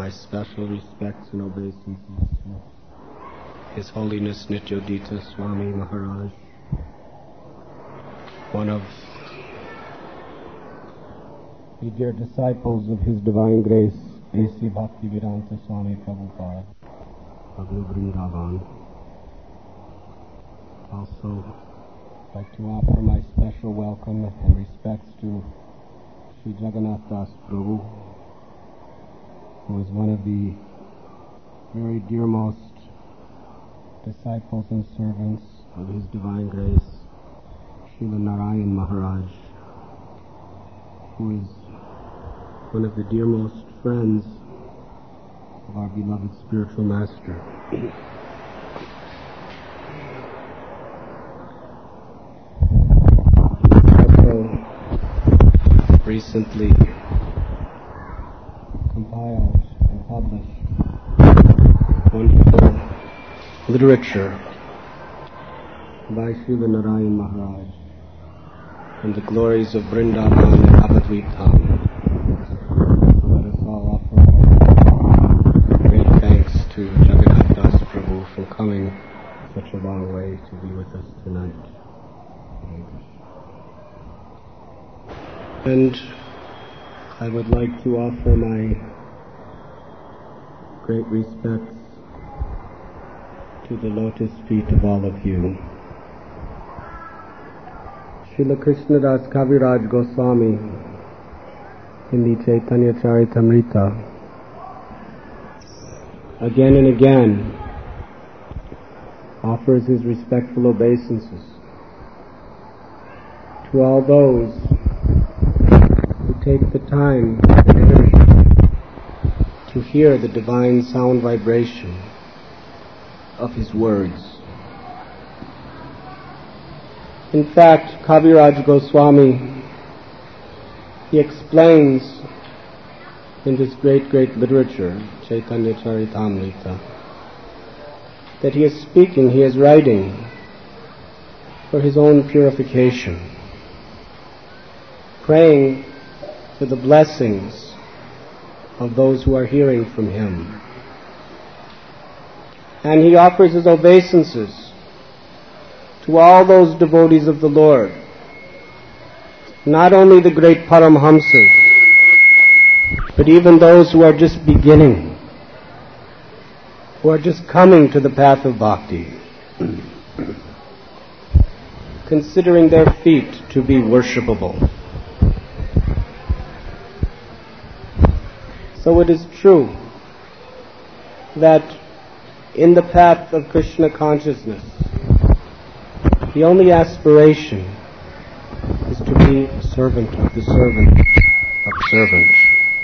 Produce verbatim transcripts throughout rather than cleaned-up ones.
my special respects and obeisances to His Holiness Nityodita Swami Maharaj, one of the dear disciples of His Divine Grace, A C Bhaktivedanta Swami Prabhupada of New Vrindavan. Also, I'd like to offer my special welcome and respects to Sri Jagannath Das Prabhu, who is one of the very dearmost disciples and servants of His Divine Grace, Srila Narayan Maharaj, who is one of the dearmost friends of our beloved spiritual master. Also recently compiled and published wonderful literature by Srila Narayan Maharaj and the glories of Vrindavan and Navadvip Dham. So let us all offer great thanks to Jagannath Das Prabhu for coming such a long way to be with us tonight. And I would like to offer my great respects to the lotus feet of all of you. Srila Krishnadas Kaviraj Goswami in the Chaitanya Charitamrita again and again offers his respectful obeisances to all those who take the time and energy to hear the divine sound vibration of his words. In fact, Kaviraj Goswami, he explains in this great, great literature, Chaitanya Charitamrita, that he is speaking, he is writing for his own purification, praying for the blessings of those who are hearing from him. And he offers his obeisances to all those devotees of the Lord, not only the great Paramhamsas, but even those who are just beginning, who are just coming to the path of bhakti, considering their feet to be worshipable. So it is true that in the path of Krishna consciousness, the only aspiration is to be a servant of the servant of servant.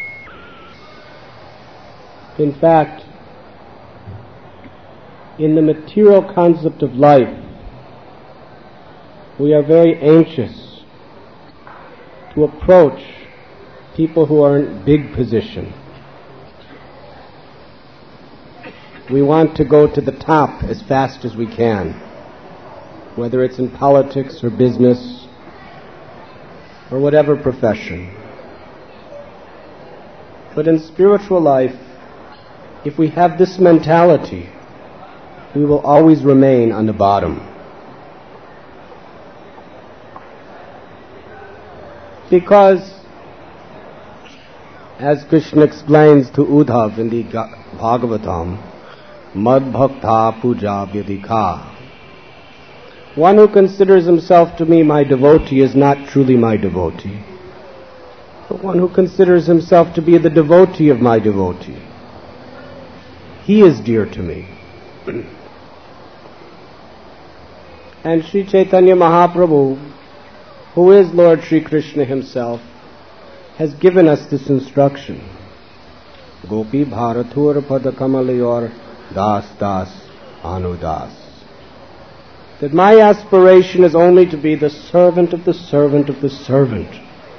In fact, in the material concept of life, we are very anxious to approach people who are in big position. We want to go to the top as fast as we can, whether it's in politics or business or whatever profession. But in spiritual life, if we have this mentality, we will always remain on the bottom. Because, as Krishna explains to Uddhav in the Bhagavatam, Mad Bhakta Puja Vyadikha, one who considers himself to be my devotee is not truly my devotee, but one who considers himself to be the devotee of my devotee, he is dear to me. And Sri Chaitanya Mahaprabhu, who is Lord Sri Krishna himself, has given us this instruction. Gopi Bharatur Padakamalayar Das Das Anudas. That my aspiration is only to be the servant of the servant of the servant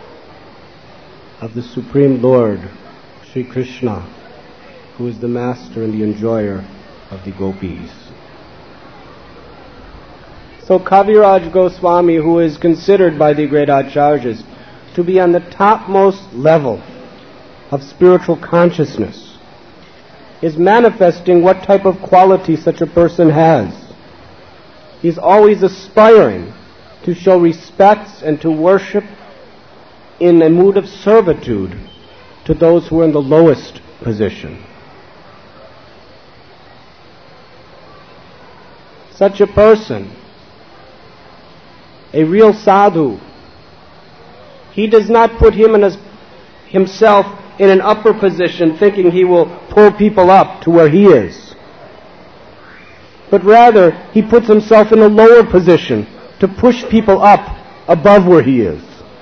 of the Supreme Lord, Sri Krishna, who is the master and the enjoyer of the gopis. So Kaviraj Goswami, who is considered by the great acharyas to be on the topmost level of spiritual consciousness, is manifesting what type of quality such a person has. He's always aspiring to show respect and to worship in a mood of servitude to those who are in the lowest position. Such a person, a real sadhu, he does not put him and his, himself in an upper position thinking he will pull people up to where he is. But rather, he puts himself in a lower position to push people up above where he is.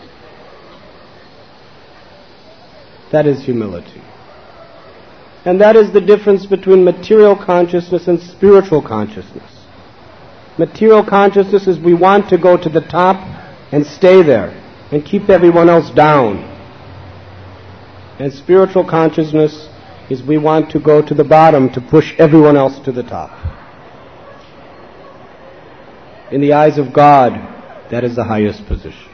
That is humility. And that is the difference between material consciousness and spiritual consciousness. Material consciousness is we want to go to the top and stay there and keep everyone else down. And spiritual consciousness is we want to go to the bottom to push everyone else to the top. In the eyes of God, that is the highest position.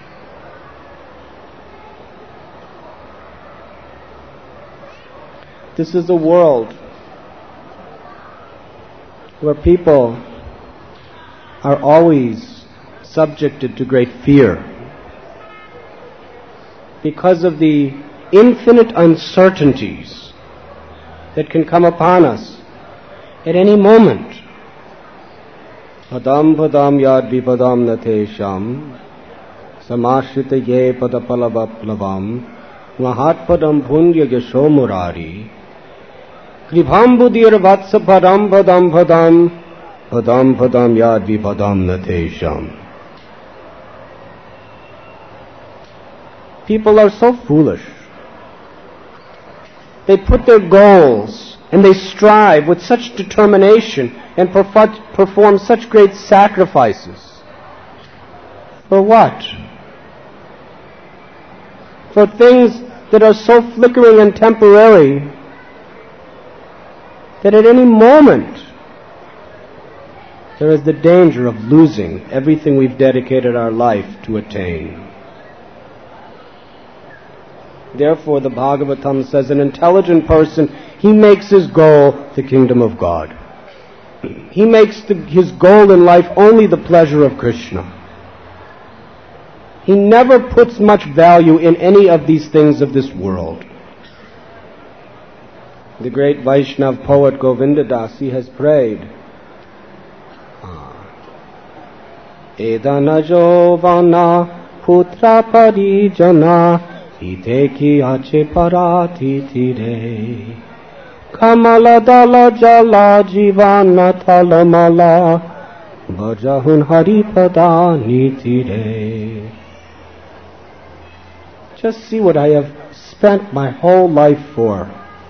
This is a world where people are always subjected to great fear because of the infinite uncertainties that can come upon us at any moment. Padam padam yad vipadam natesham samashita ye padapalavaplavam mahat padam bhunya yasho murari kribhambudir vatsa padam padam padam padam padam yad vipadam natesham. People are so foolish. They put their goals and they strive with such determination and perform such great sacrifices. For what? For things that are so flickering and temporary that at any moment there is the danger of losing everything we've dedicated our life to attain. Therefore, the Bhagavatam says an intelligent person, he makes his goal the kingdom of God. He makes the, his goal in life only the pleasure of Krishna. He never puts much value in any of these things of this world. The great Vaishnav poet Govinda Dasi has prayed, Edana jovana putra parijana ite ki ache parati tire kamala dala jala jivana talamala bajahun haripada nitire. Just see what I have spent my whole life for.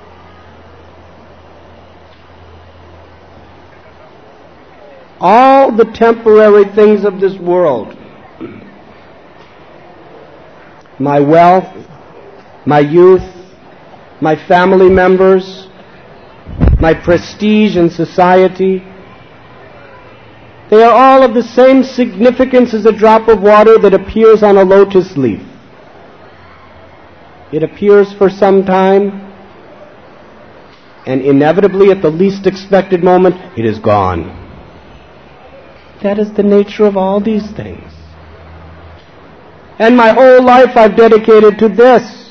All the temporary things of this world, my wealth, my youth, my family members, my prestige in society, they are all of the same significance as a drop of water that appears on a lotus leaf. It appears for some time, and inevitably at the least expected moment, it is gone. That is the nature of all these things. And my whole life I've dedicated to this.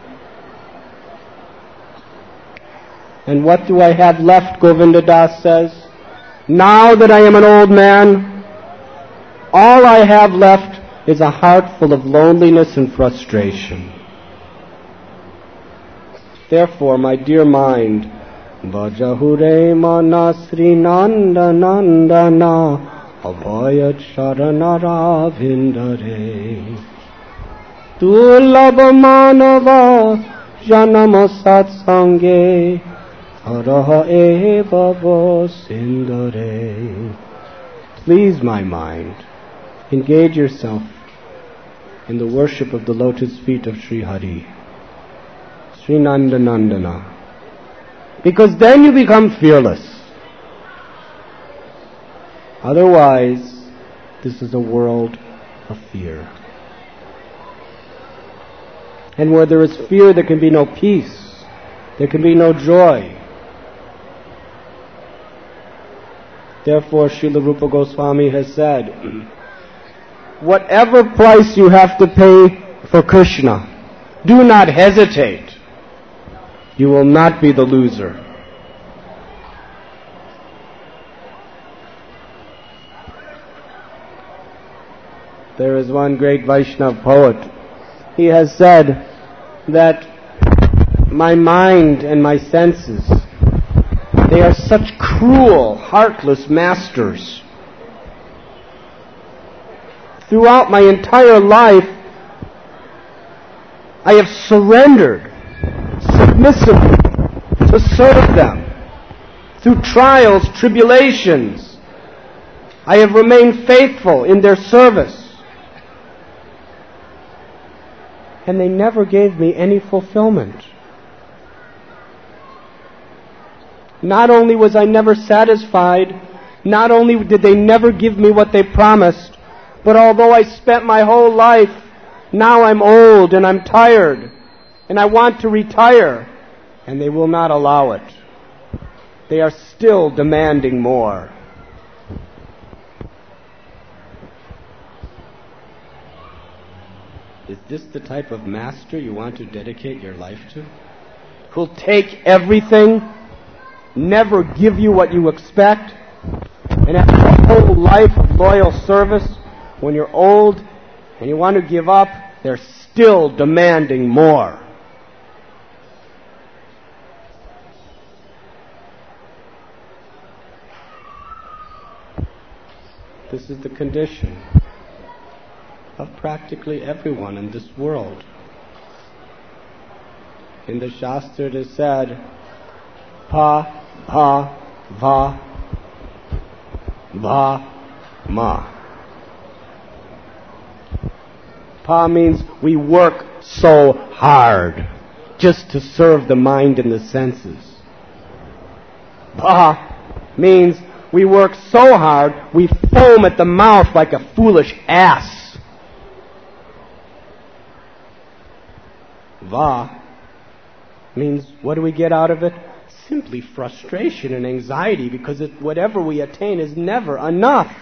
And what do I have left, Govinda Das says? Now that I am an old man, all I have left is a heart full of loneliness and frustration. Therefore, my dear mind, Vajahure manasri nanda nandana abhayat sharanara vindare Tulabha manava janama satsange haraha eva sindare. Please, my mind, engage yourself in the worship of the lotus feet of Sri Hari, Sri Nanda Nandana, because then you become fearless. Otherwise, this is a world of fear. And where there is fear, there can be no peace. There can be no joy. Therefore, Srila Rupa Goswami has said, whatever price you have to pay for Krishna, do not hesitate. You will not be the loser. There is one great Vaishnava poet. He has said that my mind and my senses, they are such cruel, heartless masters. Throughout my entire life, I have surrendered submissively to serve them. Through trials, tribulations, I have remained faithful in their service. And they never gave me any fulfillment. Not only was I never satisfied, not only did they never give me what they promised, but although I spent my whole life, now I'm old and I'm tired, and I want to retire, and they will not allow it. They are still demanding more. Is this the type of master you want to dedicate your life to? Who'll take everything, never give you what you expect, and after a whole life of loyal service, when you're old and you want to give up, they're still demanding more. This is the condition of practically everyone in this world. In the Shastra it is said, Pa, Pa, Va, Va, Ma. Pa means we work so hard just to serve the mind and the senses. Pa means we work so hard we foam at the mouth like a foolish ass. Va means, what do we get out of it? Simply frustration and anxiety, because it, whatever we attain is never enough.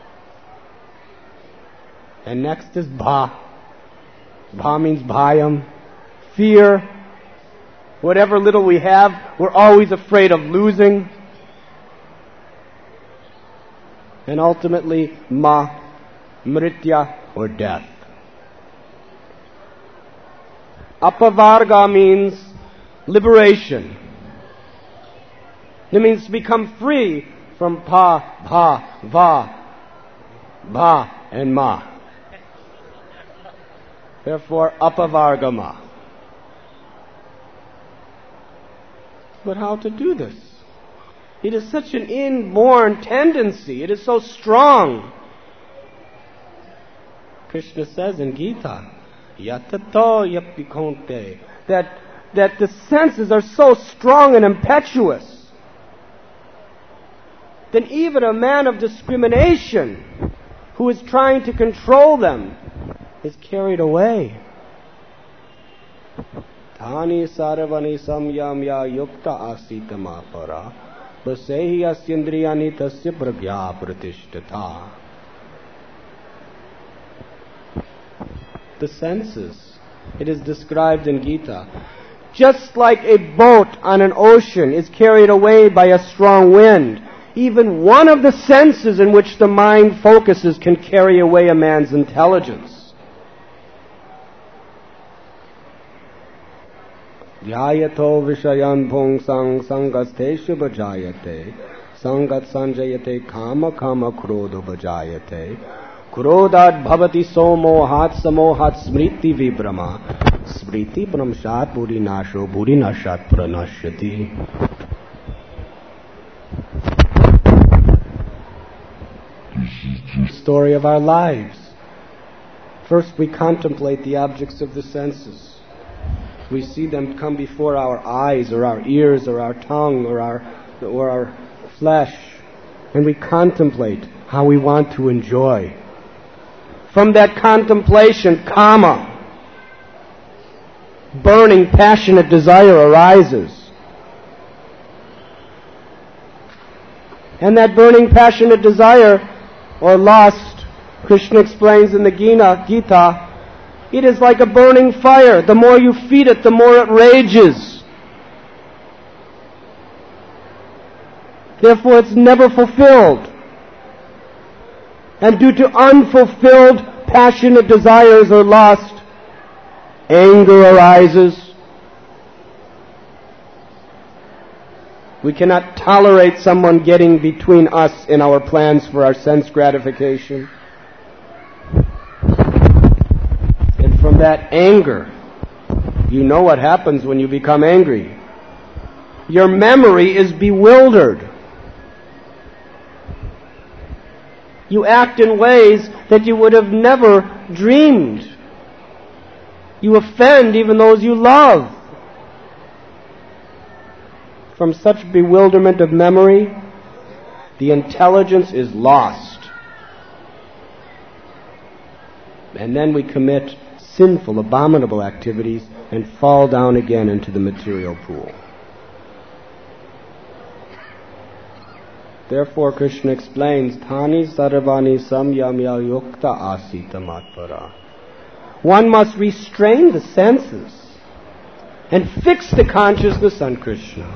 And next is Bha. Bha means bhayam, fear. Whatever little we have, we're always afraid of losing. And ultimately, Ma, mritya, or death. Apavarga means liberation. It means to become free from Pa, Pa, Va, Ba, and Ma. Therefore, Apavargama. But how to do this? It is such an inborn tendency. It is so strong. Krishna says in Gita, Yatato yapikonte, that that the senses are so strong and impetuous that even a man of discrimination who is trying to control them is carried away. Tani saravani samyamya yukta asitama para basehi asyendriyani tasya pragya pratishtata. The senses, it is described in Gita, just like a boat on an ocean is carried away by a strong wind, even one of the senses in which the mind focuses can carry away a man's intelligence. Dhyayato vishayan bhongsang sangasteshu bhajayate sangat sanjayate kama kama krodho bhajayate Krodhat bhavati somohat samohat smriti vibrama smriti brahmshat bhuri nasho bhuri nashat pranashyati. Story of our lives. First we contemplate the objects of the senses. We see them come before our eyes or our ears or our tongue or our, or our flesh, and we contemplate how we want to enjoy. From that contemplation, kama, burning, passionate desire arises. And that burning passionate desire, or lust, Krishna explains in the Gita, it is like a burning fire. The more you feed it, the more it rages. Therefore, it's never fulfilled. And due to unfulfilled passionate desires or lust, anger arises. We cannot tolerate someone getting between us and our plans for our sense gratification. And from that anger, you know what happens when you become angry. Your memory is bewildered. You act in ways that you would have never dreamed. You offend even those you love. From such bewilderment of memory, the intelligence is lost. And then we commit sinful, abominable activities and fall down again into the material pool. Therefore, Krishna explains, Thani sarvani samyamya yukta asita matpara. One must restrain the senses and fix the consciousness on Krishna.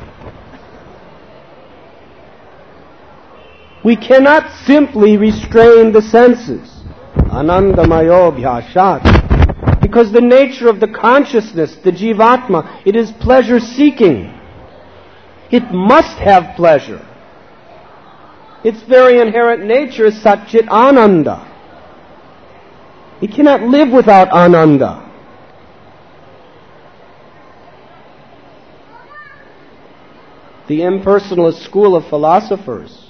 We cannot simply restrain the senses. Anandamayo bhyashat. Because the nature of the consciousness, the jivatma, it is pleasure-seeking. It must have pleasure. Its very inherent nature is satchit ananda. It cannot live without ananda. The impersonalist school of philosophers,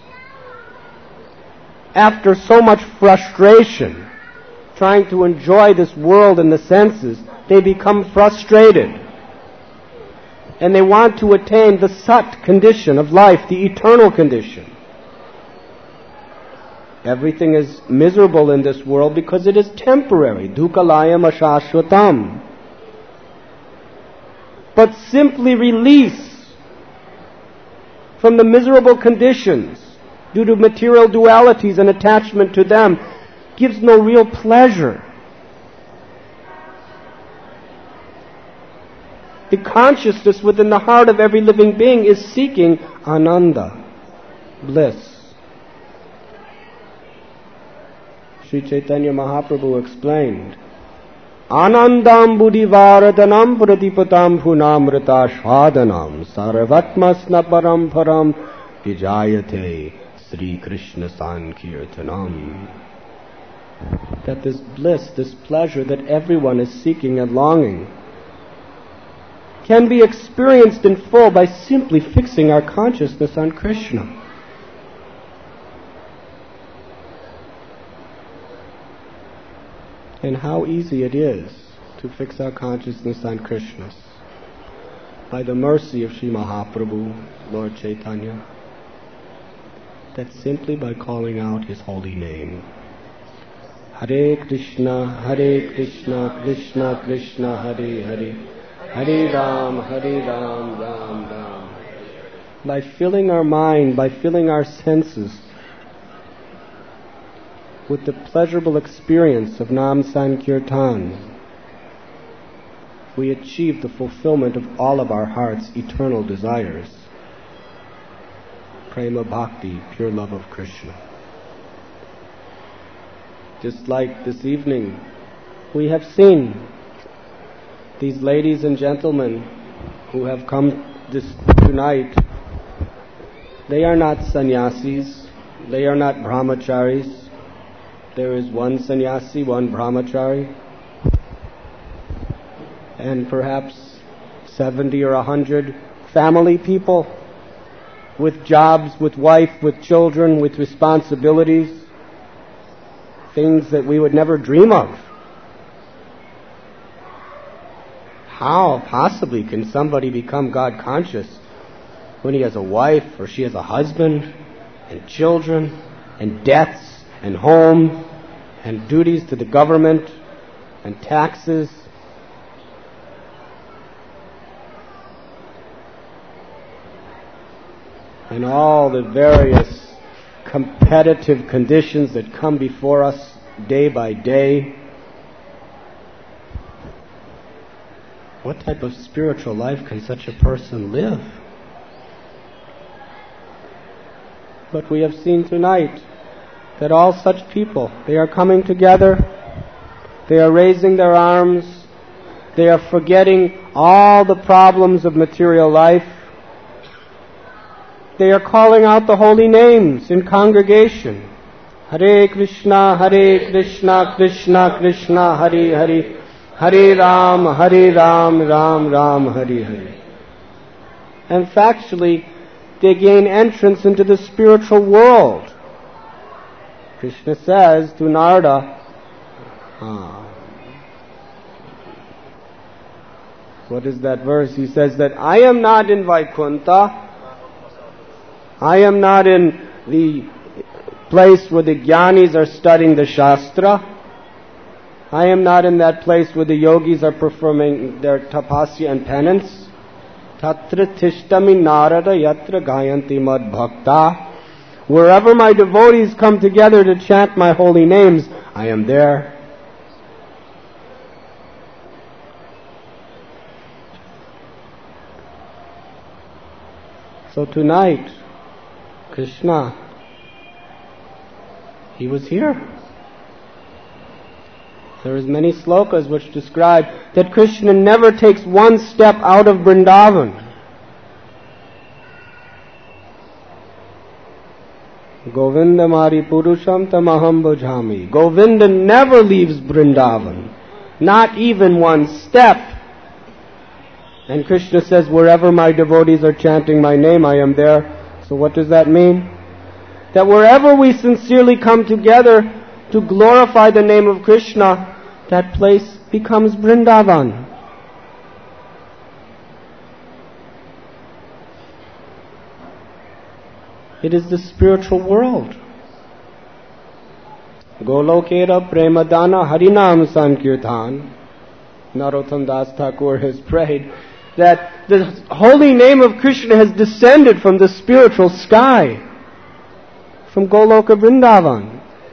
after so much frustration, trying to enjoy this world and the senses, they become frustrated. And they want to attain the sat condition of life, the eternal condition. Everything is miserable in this world because it is temporary. Dukkhalayam ashashvatam. But simply release from the miserable conditions due to material dualities and attachment to them gives no real pleasure. The consciousness within the heart of every living being is seeking ananda, bliss. Sri Chaitanya Mahaprabhu explained, Anandam buddhivaradanam pradipatam punamrita shvadanam sarvatmasna paramparam vijayate Sri Krishna Sankirtanam. That this bliss, this pleasure that everyone is seeking and longing can be experienced in full by simply fixing our consciousness on Krishna. And how easy it is to fix our consciousness on Krishna. By the mercy of Sri Mahaprabhu, Lord Chaitanya, that simply by calling out His holy name. Hare Krishna, Hare Krishna, Krishna Krishna, Hare Hare, Hare Ram, Hare Ram, Ram Ram. By filling our mind, by filling our senses with the pleasurable experience of Nam Sankirtan, we achieve the fulfillment of all of our heart's eternal desires. Prema Bhakti, pure love of Krishna. Just like this evening, we have seen these ladies and gentlemen who have come this tonight. They are not sannyasis, they are not brahmacharis. There is one sannyasi, one brahmachari, and perhaps seventy or a hundred family people with jobs, with wife, with children, with responsibilities, things that we would never dream of. How possibly can somebody become God conscious when he has a wife or she has a husband and children and debts and home and duties to the government and taxes? And all the various competitive conditions that come before us day by day. What type of spiritual life can such a person live? But we have seen tonight that all such people, they are coming together, they are raising their arms, they are forgetting all the problems of material life. They are calling out the holy names in congregation. Hare Krishna, Hare Krishna, Krishna Krishna, Hare Hare, Hare Ram, Hare Ram, Ram Ram, Hare Hare. And factually, they gain entrance into the spiritual world. Krishna says to Narada, ah, what is that verse? He says that I am not in Vaikuntha, I am not in the place where the jnanis are studying the Shastra, I am not in that place where the yogis are performing their tapasya and penance. Tatra tishtami narada yatra gayanti mad bhakta. Wherever my devotees come together to chant my holy names, I am there. So tonight, Krishna, he was here. There is many slokas which describe that Krishna never takes one step out of Vrindavan. Govinda Mari Purusham Tamaham Bhajami. Govinda never leaves Vrindavan, not even one step. And Krishna says, wherever my devotees are chanting my name, I am there. So what does that mean? That wherever we sincerely come together to glorify the name of Krishna, that place becomes Vrindavan. It is the spiritual world. Golokera Premadana Harinam Sankirtan. Narottam Das Thakur has prayed that the holy name of Krishna has descended from the spiritual sky, from Goloka Vrindavan.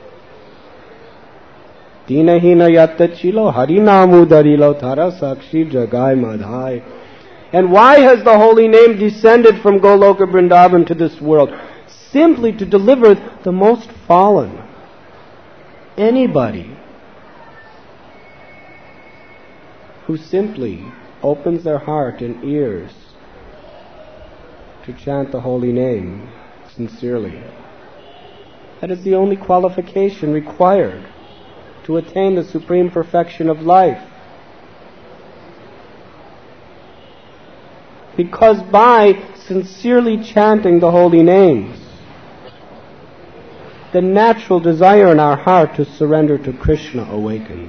Dinahina yattachilo harinamu darilo tara sakshi jagai madhai. And why has the holy name descended from Goloka Vrindavan to this world? Simply to deliver the most fallen. Anybody who simply opens their heart and ears to chant the holy name sincerely. That is the only qualification required to attain the supreme perfection of life. Because by sincerely chanting the holy names, the natural desire in our heart to surrender to Krishna awakens.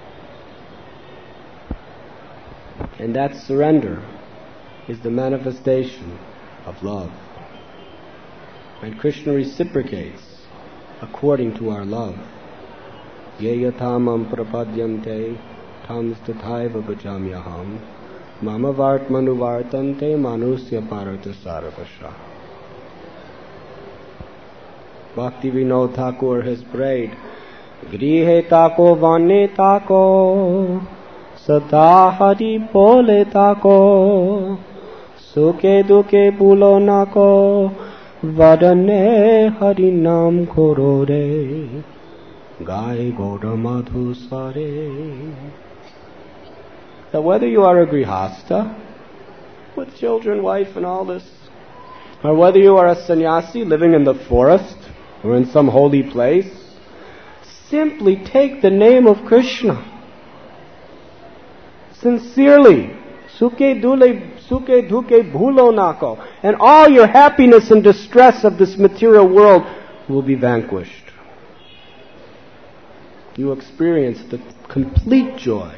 And that surrender is the manifestation of love. And Krishna reciprocates according to our love. Ye yatamam prapadyante tam stathaiva bhajamyaham mama vartmanu vartante manusya parata sarvasha. Bhakti Vinod Thakur has prayed, Grihe tako vane tako Sata hari bole tako Suke duke bulo nako Vadane hari nam korore Gai Goda Madhusare. That whether you are a grihasta, with children, wife and all this, or whether you are a sannyasi living in the forest or in some holy place, simply take the name of Krishna. Sincerely. Suke dule, suke duke bhulo nako. And all your happiness and distress of this material world will be vanquished. You experience the complete joy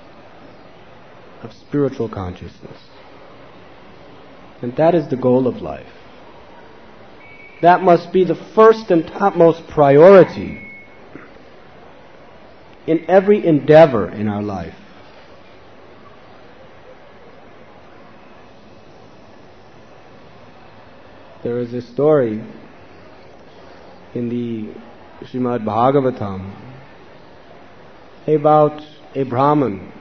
of spiritual consciousness. And that is the goal of life. That must be the first and topmost priority in every endeavor in our life. There is a story in the Srimad Bhagavatam about a Brahmin.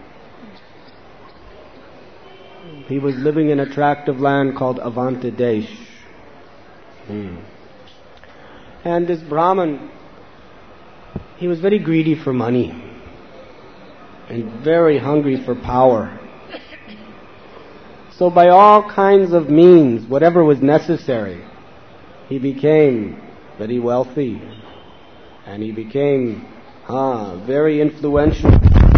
He was living in a tract of land called Avanta Desh. Hmm. And this Brahmin, he was very greedy for money and very hungry for power. So by all kinds of means, whatever was necessary, he became very wealthy and he became ah, very influential.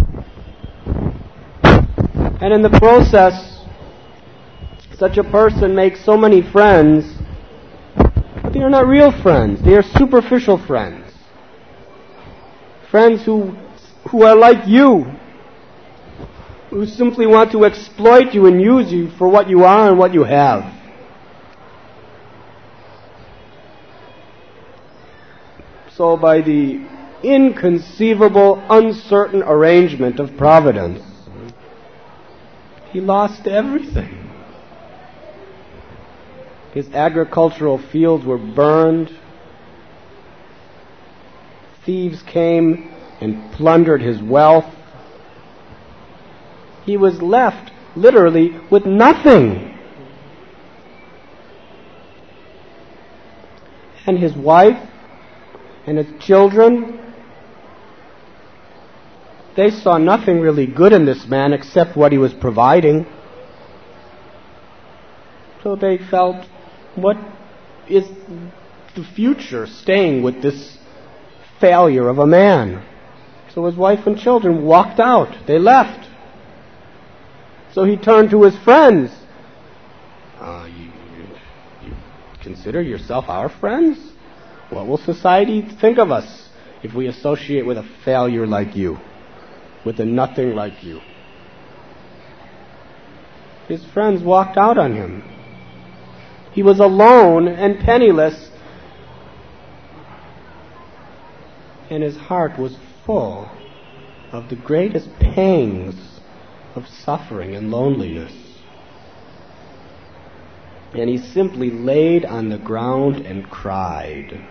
And in the process, such a person makes so many friends, but they are not real friends. They are superficial friends. Friends who, who are like you, who simply want to exploit you and use you for what you are and what you have. So by the inconceivable, uncertain arrangement of providence, he lost everything. His agricultural fields were burned. Thieves came and plundered his wealth. He was left, literally, with nothing. And his wife and his children, they saw nothing really good in this man except what he was providing. So they felt, what is the future staying with this failure of a man? So his wife and children walked out. They left. So he turned to his friends. Uh, you, you, you consider yourself our friends? What will society think of us if we associate with a failure like you, with a nothing like you? His friends walked out on him. He was alone and penniless, and his heart was full of the greatest pangs of suffering and loneliness. And he simply laid on the ground and cried.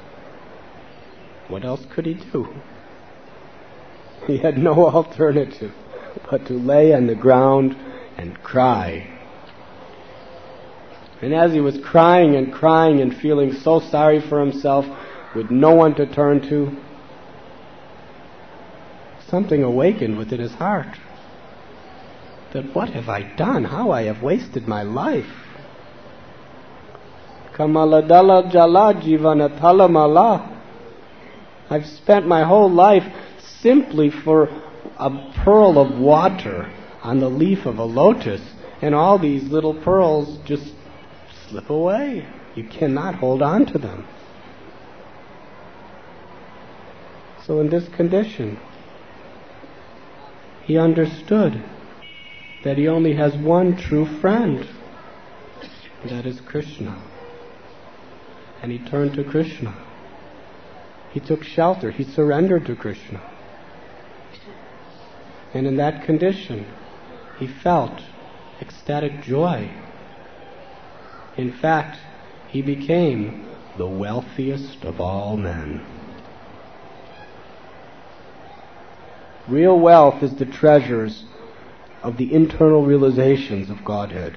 What else could he do? He had no alternative but to lay on the ground and cry. And as he was crying and crying and feeling so sorry for himself, with no one to turn to, something awakened within his heart. That what have I done? How I have wasted my life. Kamaladala jala jivanatala mala. I've spent my whole life simply for a pearl of water on the leaf of a lotus, and all these little pearls just slip away. You cannot hold on to them. So in this condition, he understood that he only has one true friend, and that is Krishna. And he turned to Krishna. He took shelter. He surrendered to Krishna. And in that condition, he felt ecstatic joy. In fact, he became the wealthiest of all men. Real wealth is the treasures of the internal realizations of Godhead.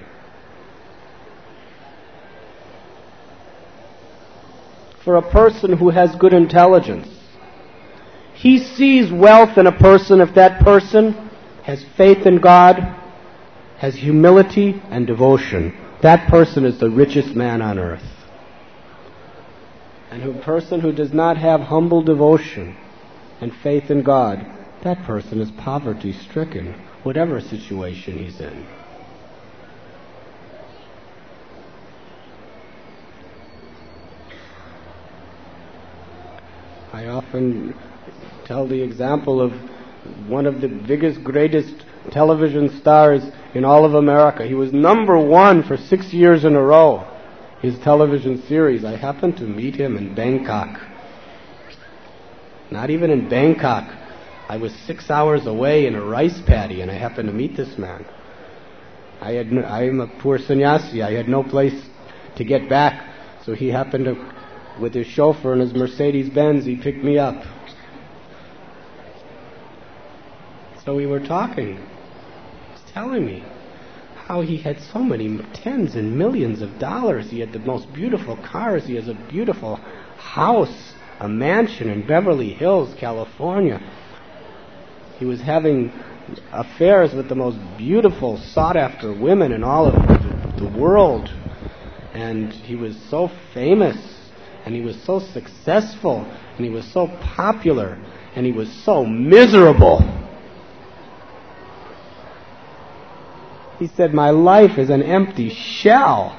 For a person who has good intelligence, he sees wealth in a person if that person has faith in God, has humility and devotion. That person is the richest man on earth. And a person who does not have humble devotion and faith in God, that person is poverty-stricken, whatever situation he's in. I often tell the example of one of the biggest, greatest television stars in all of America. He was number one for six years in a row, his television series. I happened to meet him in Bangkok. Not even in Bangkok. I was six hours away in a rice paddy, and I happened to meet this man. I had no, I am a poor sannyasi. I had no place to get back, so he happened to with his chauffeur and his Mercedes-Benz, he picked me up. So we were talking. He was telling me how he had so many tens and millions of dollars. He had the most beautiful cars. He has a beautiful house, a mansion in Beverly Hills, California. He was having affairs with the most beautiful, sought-after women in all of the, the world. And he was so famous, and he was so successful, and he was so popular, and he was so miserable. He said, my life is an empty shell.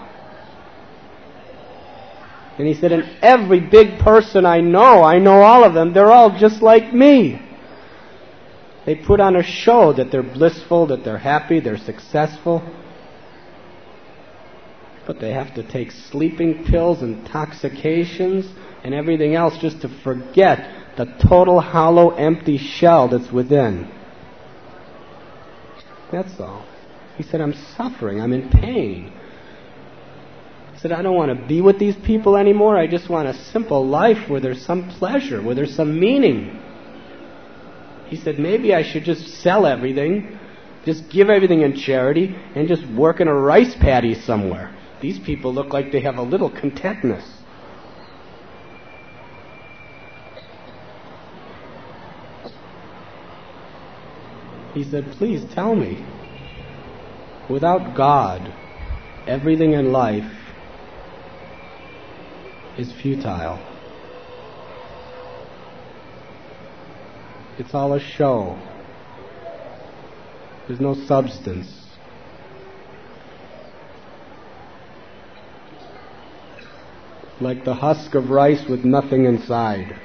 And he said, and every big person I know, I know all of them, they're all just like me. They put on a show that they're blissful, that they're happy, they're successful. But they have to take sleeping pills, intoxications, and everything else just to forget the total hollow, empty shell that's within. That's all. He said, I'm suffering, I'm in pain. He said, I don't want to be with these people anymore. I just want a simple life where there's some pleasure, where there's some meaning. He said, maybe I should just sell everything, just give everything in charity, and just work in a rice paddy somewhere. These people look like they have a little contentness. He said, please tell me, without God, everything in life is futile. It's all a show. There's no substance. Like the husk of rice with nothing inside.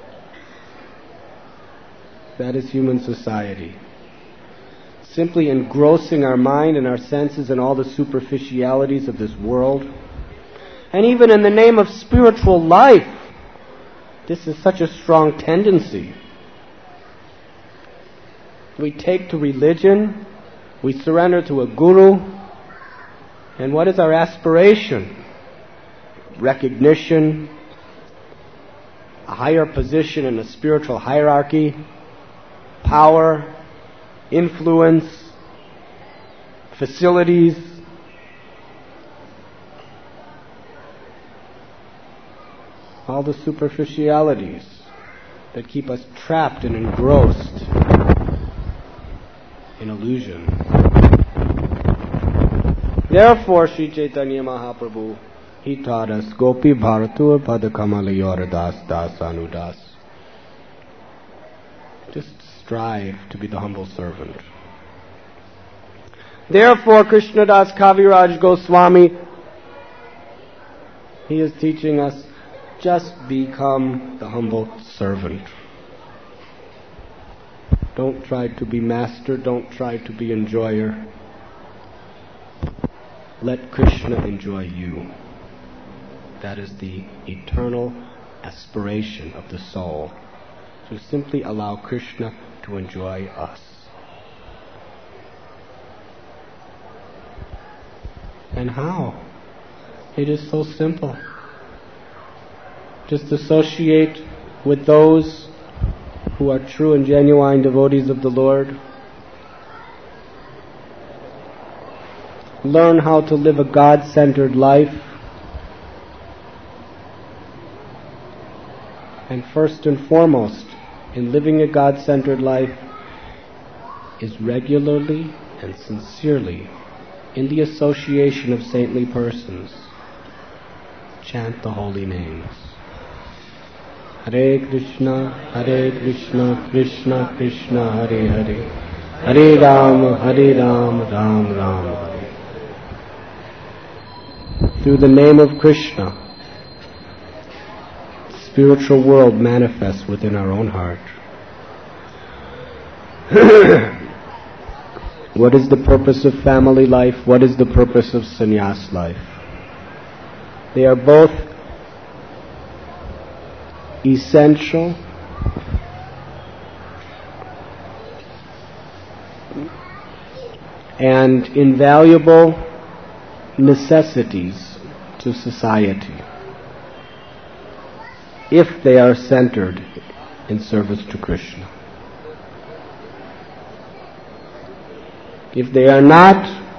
That is human society. Simply engrossing our mind and our senses in all the superficialities of this world. And even in the name of spiritual life, this is such a strong tendency. We take to religion, we surrender to a guru, and what is our aspiration? Recognition, a higher position in the spiritual hierarchy, power, influence, facilities. All the superficialities that keep us trapped and engrossed in illusion. Therefore, Sri Chaitanya Mahaprabhu, he taught us, Gopi Bharatur Padakamalayora Das Das Anudas. Just strive to be the humble servant. Therefore, Krishnadas Kaviraj Goswami, he is teaching us, just become the humble servant. Don't try to be master, don't try to be enjoyer. Let Krishna enjoy you. That is the eternal aspiration of the soul, to simply allow Krishna to enjoy us. And how? It is so simple. Just associate with those who are true and genuine devotees of the Lord. Learn how to live a God-centered life. And first and foremost, in living a God-centered life, is regularly and sincerely, in the association of saintly persons, chant the holy names. Hare Krishna, Hare Krishna, Krishna Krishna, Hare Hare, Hare Ram, Hare Ram, Ram Ram, Hare. Through the name of Krishna, the spiritual world manifests within our own heart. What is the purpose of family life? What is the purpose of sannyas life? They are both essential and invaluable necessities to society. if they are centered in service to Krishna. If they are not,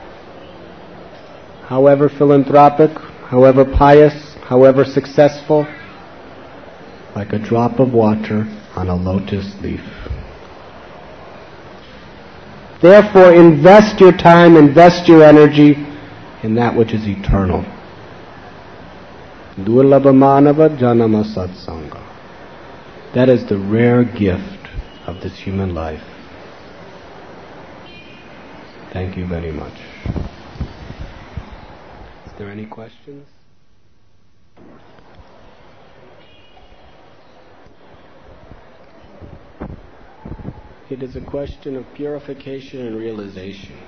however philanthropic, however pious, however successful, like a drop of water on a lotus leaf. Therefore, invest your time, invest your energy in that which is eternal. Durlabha manava janama satsanga. That is the rare gift of this human life. Thank you very much. Is there any questions? It is a question of purification and realization.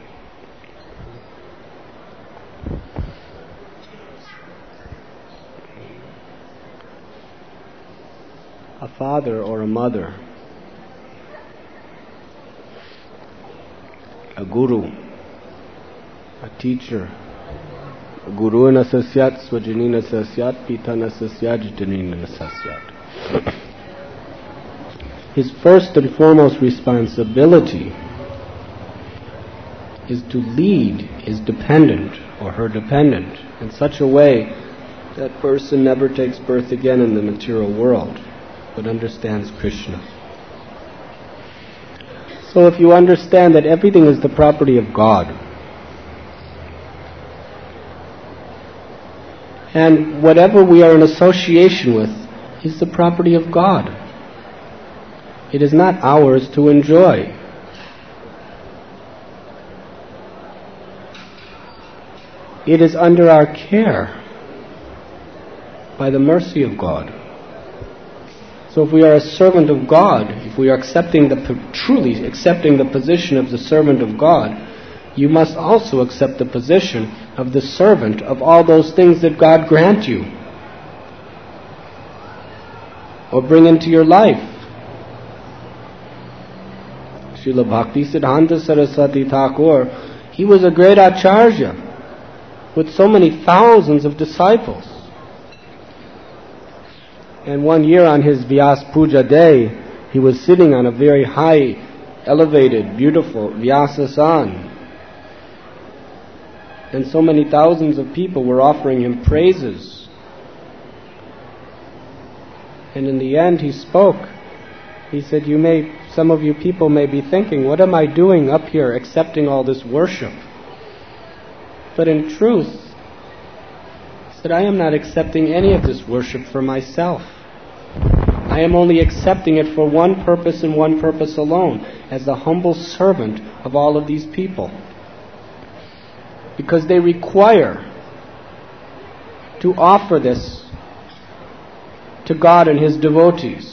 A father or a mother, a guru, a teacher, guru na sasyat swajini na sasyat pita na sasyat jitani na sasyat. His first and foremost responsibility is to lead his dependent or her dependent in such a way that person never takes birth again in the material world, but understands Krishna. So if you understand that everything is the property of God, and whatever we are in association with is the property of God, it is not ours to enjoy. It is under our care by the mercy of God. So if we are a servant of God, if we are accepting the truly accepting the position of the servant of God, you must also accept the position of the servant of all those things that God grant you or bring into your life. Srila Bhaktisiddhanta Saraswati Thakur, he was a great acharya with so many thousands of disciples. And one year on his Vyas Puja day, he was sitting on a very high, elevated, beautiful Vyasasan. And so many thousands of people were offering him praises. And in the end he spoke. He said, "You may, some of you people may be thinking, what am I doing up here accepting all this worship? But in truth," he said, "I am not accepting any of this worship for myself. I am only accepting it for one purpose and one purpose alone, as the humble servant of all of these people. Because they require to offer this to God and His devotees.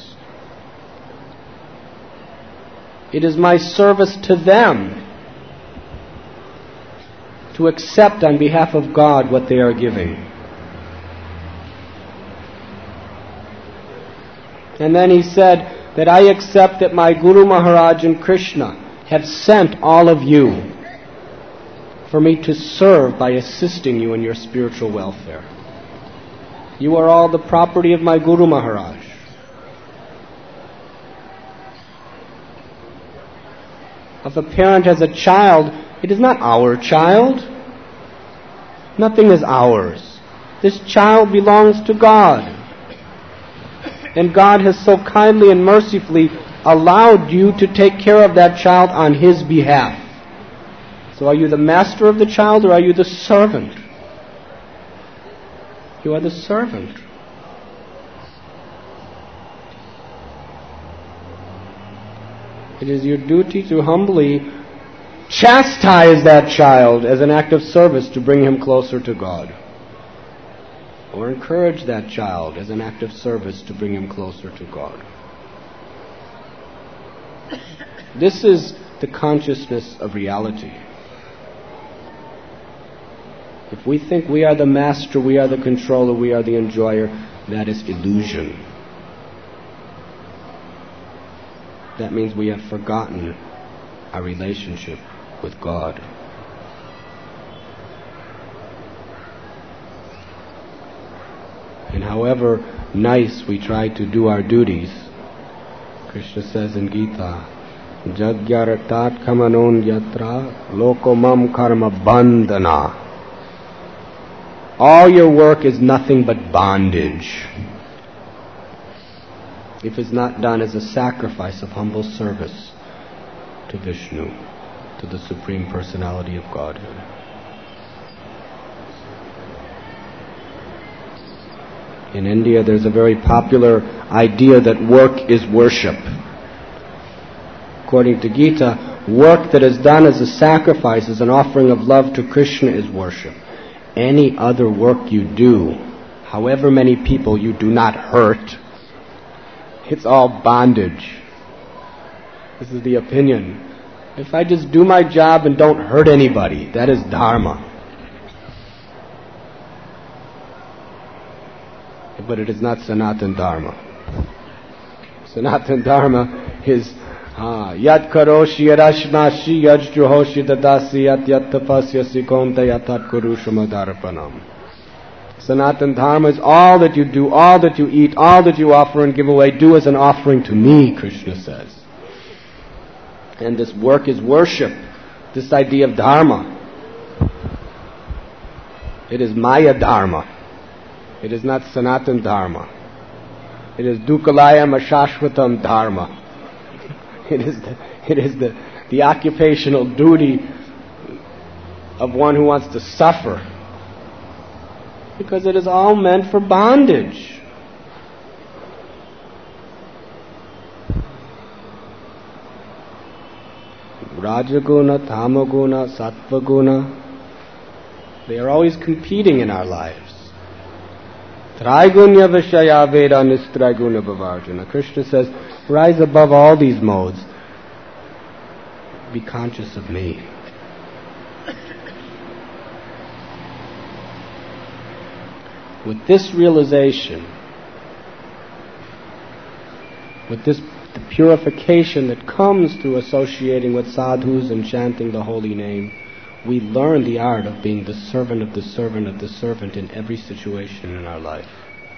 It is my service to them to accept on behalf of God what they are giving." And then he said that I accept that my Guru Maharaj and Krishna have sent all of you for me to serve by assisting you in your spiritual welfare. You are all the property of my Guru Maharaj. If a parent has a child, it is not our child. Nothing is ours. This child belongs to God. And God has so kindly and mercifully allowed you to take care of that child on His behalf. So are you the master of the child or are you the servant? You are the servant. It is your duty to humbly chastise that child as an act of service to bring him closer to God. Or encourage that child as an act of service to bring him closer to God. This is the consciousness of reality. If we think we are the master, we are the controller, we are the enjoyer, that is illusion. That means we have forgotten our relationship with God. And however nice we try to do our duties, Krishna says in Gita, Jagyaratat kamanon yatra lokomam karma bandhana. All your work is nothing but bondage if it's not done as a sacrifice of humble service to Vishnu, to the Supreme Personality of Godhead. In India, there's a very popular idea that work is worship. According to Gita, work that is done as a sacrifice, as an offering of love to Krishna, is worship. Any other work you do, however many people you do not hurt, it's all bondage. This is the opinion. If I just do my job and don't hurt anybody, that is dharma. But it is not Sanatan Dharma. Sanatan Dharma is Yat karoshi yarashnashi yaj juhoshi dadasi yat yat tapasyasi konta yatat kurushamadarapanam. Sanatan Dharma is all that you do, all that you eat, all that you offer and give away, do as an offering to me, Krishna says. And this work is worship, this idea of Dharma. It is Maya Dharma. It is not Sanatan Dharma. It is Dukalayam Ashashvatam Dharma. It is the, it is the, the occupational duty of one who wants to suffer. Because it is all meant for bondage. Rajaguna, Tamaguna, Sattvaguna, they are always competing in our lives. Traigunya Vishaya Veda Nistraiguna Bhavarjana. Krishna says, rise above all these modes. Be conscious of me. With this realization, with this the purification that comes through associating with sadhus and chanting the holy name, we learn the art of being the servant of the servant of the servant in every situation in our life.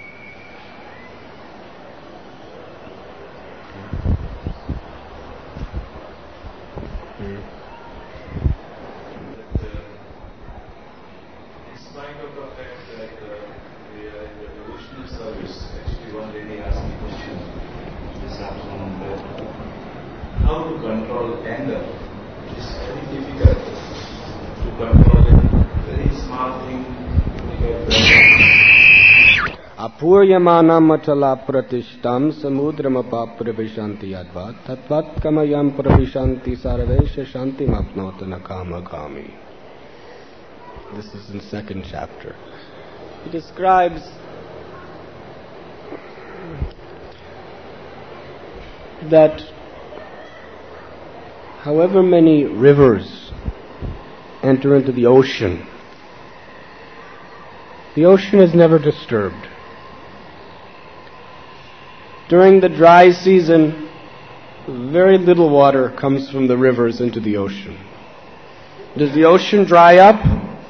Mm. In spite of the fact that uh, we are in the devotional service, actually one lady asked me a question this afternoon that how to control anger. It is very difficult to control a very small thing. Apuryamanam matala pratishtam samudramapa pravishanti advat tatvat kamayam pravishanti sarvesha shantim apnotana kama kami. This is in second chapter. He describes that however many rivers enter into the ocean, the ocean is never disturbed. During the dry season, very little water comes from the rivers into the ocean. Does the ocean dry up?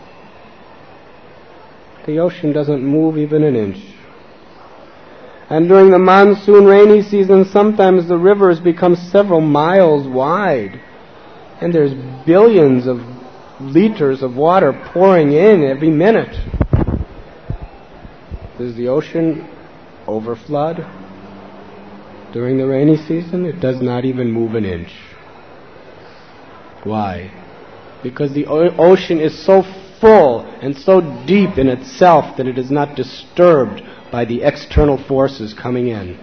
The ocean doesn't move even an inch. And during the monsoon rainy season, sometimes the rivers become several miles wide. And there's billions of liters of water pouring in every minute. Does the ocean overflood? During the rainy season, it does not even move an inch. Why? Because the o- ocean is so full and so deep in itself that it is not disturbed by the external forces coming in.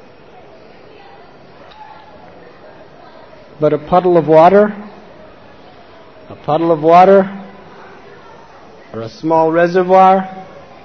But a puddle of water, a puddle of water, or a small reservoir,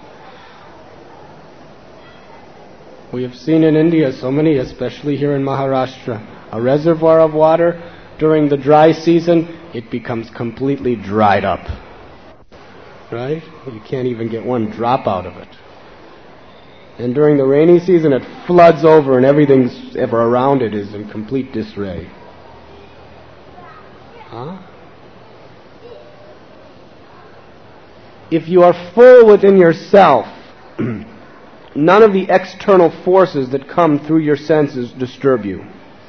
we have seen in India so many, especially here in Maharashtra, a reservoir of water, during the dry season, it becomes completely dried up. Right? You can't even get one drop out of it. And during the rainy season, it floods over and everything ever around it is in complete disarray. Huh? If you are full within yourself, none of the external forces that come through your senses disturb you.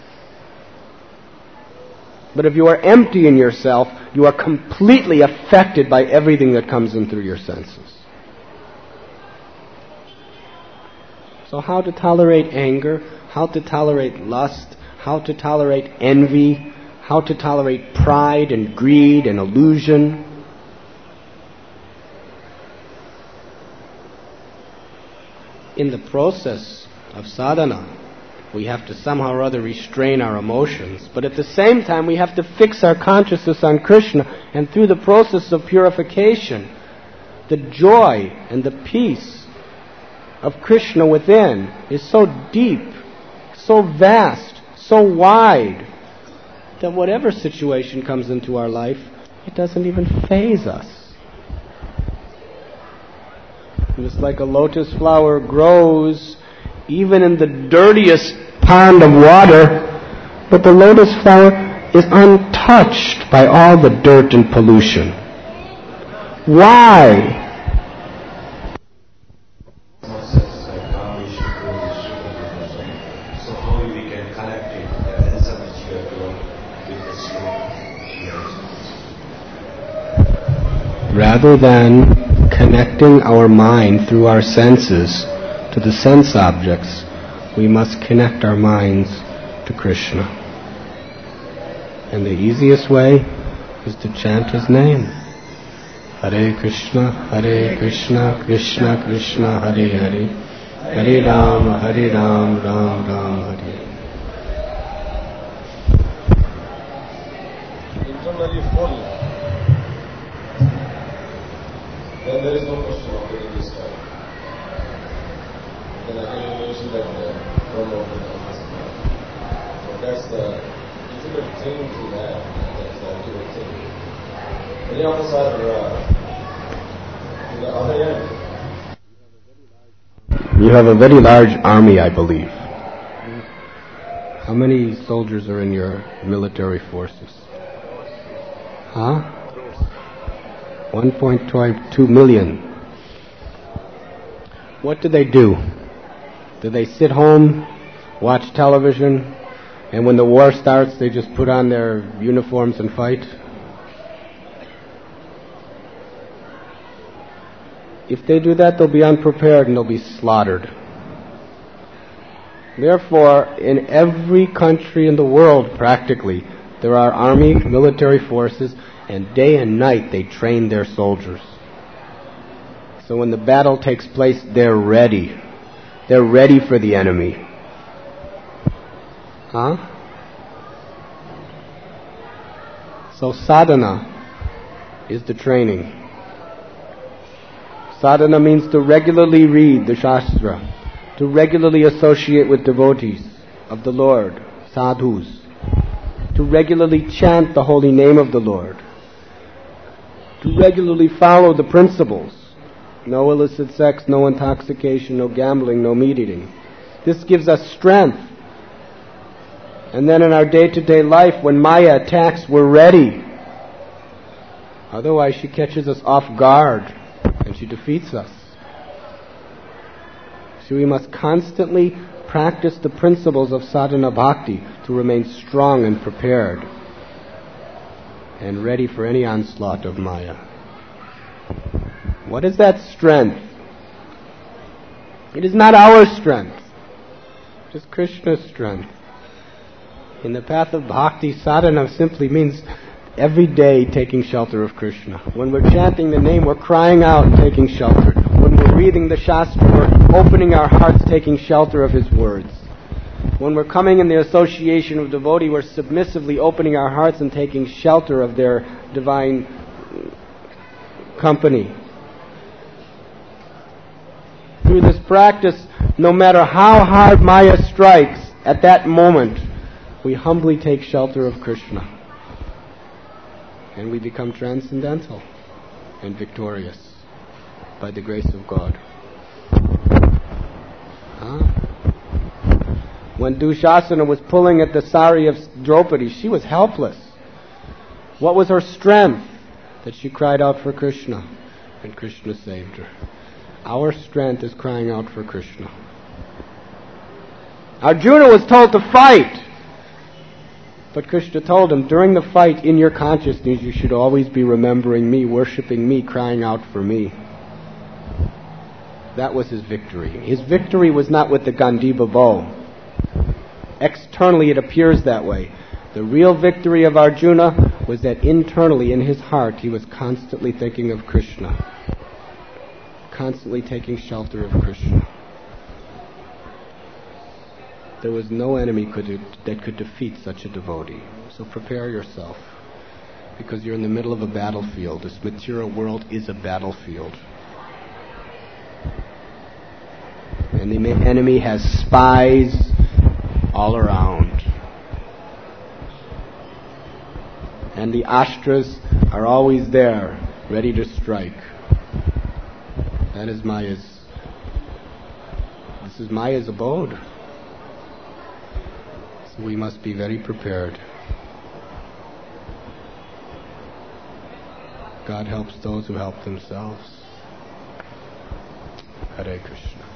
But if you are empty in yourself, you are completely affected by everything that comes in through your senses. So how to tolerate anger, how to tolerate lust, how to tolerate envy, how to tolerate pride and greed and illusion. In the process of sadhana, we have to somehow or other restrain our emotions, but at the same time we have to fix our consciousness on Krishna, and through the process of purification, the joy and the peace of Krishna within is so deep, so vast, so wide, that whatever situation comes into our life, it doesn't even faze us. Just like a lotus flower grows even in the dirtiest pond of water, but the lotus flower is untouched by all the dirt and pollution. Why? So how we can connect it, the answer which you have given with the slow. Rather than connecting our mind through our senses to the sense objects, we must connect our minds to Krishna. And the easiest way is to chant His name. Hare Krishna, Hare Krishna, Krishna Krishna, Hare Hare, Hare Ram, Hare Ram, Ram Ram, Hare. Internally full. Then there is no question of getting this time. Then I can mention that uh, from of the hospital. So that's the difficult thing to have. That's the difficult thing. Many of us are uh, to the other end. You have a very large army, I believe. How many soldiers are in your military forces? Huh? one point two million. What do they do? Do they sit home, watch television, and when the war starts they just put on their uniforms and fight? If they do that, they'll be unprepared and they'll be slaughtered. Therefore, in every country in the world, practically, there are army, military forces, and day and night they train their soldiers. So when the battle takes place, they're ready. They're ready for the enemy. Huh? So sadhana is the training. Sadhana means to regularly read the Shastra, to regularly associate with devotees of the Lord, sadhus, to regularly chant the holy name of the Lord, to regularly follow the principles. No illicit sex, no intoxication, no gambling, no meat eating. This gives us strength. And then in our day-to-day life, when Maya attacks, we're ready. Otherwise, she catches us off guard and she defeats us. So we must constantly practice the principles of sadhana bhakti to remain strong and prepared and ready for any onslaught of Maya. What is that strength? It is not our strength. It is Krishna's strength. In the path of bhakti, sadhana simply means every day taking shelter of Krishna. When we're chanting the name, we're crying out, taking shelter. When we're reading the Shastra, we're opening our hearts, taking shelter of His words. When we're coming in the association of devotee, we're submissively opening our hearts and taking shelter of their divine company. Through this practice, no matter how hard Maya strikes, at that moment, we humbly take shelter of Krishna. And we become transcendental and victorious by the grace of God. Huh? When Dushasana was pulling at the sari of Draupadi, she was helpless. What was her strength? That she cried out for Krishna, and Krishna saved her. Our strength is crying out for Krishna. Arjuna was told to fight. But Krishna told him, during the fight, in your consciousness, you should always be remembering me, worshipping me, crying out for me. That was his victory. His victory was not with the Gandiva bow. Externally it appears that way. The real victory of Arjuna was that internally in his heart he was constantly thinking of Krishna, constantly taking shelter of Krishna. There was no enemy could, that could defeat such a devotee. So prepare yourself, because you're in the middle of a battlefield. This material world is a battlefield. And the enemy has spies all around. And the Astras are always there, ready to strike. That is Maya's. This is Maya's abode. So we must be very prepared. God helps those who help themselves. Hare Krishna.